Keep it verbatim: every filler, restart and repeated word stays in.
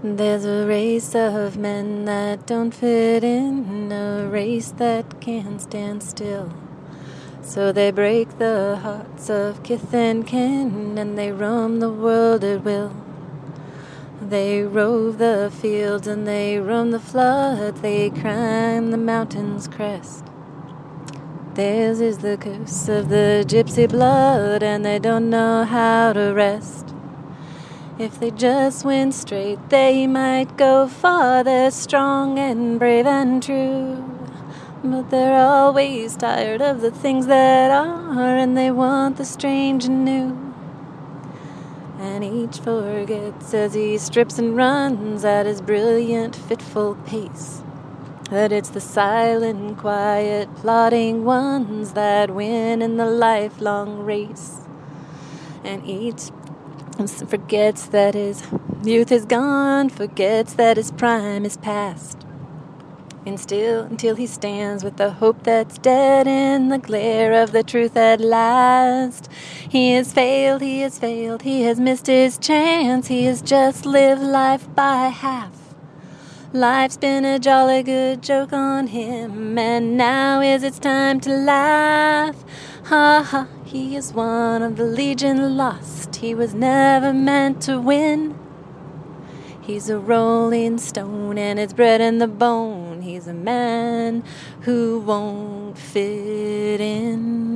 There's a race of men that don't fit in, a race that can't stand still. So they break the hearts of kith and kin, and they roam the world at will. They rove the fields and they roam the flood, they climb the mountain's crest. Theirs is the curse of the gypsy blood, and they don't know how to rest. If they just went straight, they might go far. They're strong and brave and true, but they're always tired of the things that are, and they want the strange and new. And each forgets as he strips and runs at his brilliant, fitful pace, that it's the silent, quiet, plodding ones that win in the lifelong race. And each forgets that his youth is gone, forgets that his prime is past. And still, until he stands with the hope that's dead in the glare of the truth at last. He has failed, he has failed, he has missed his chance, he has just lived life by half. Life's been a jolly good joke on him, and now is its time to laugh. Ha ha, he is one of the legion lost, he was never meant to win. He's a rolling stone and it's bred in the bone, he's a man who won't fit in.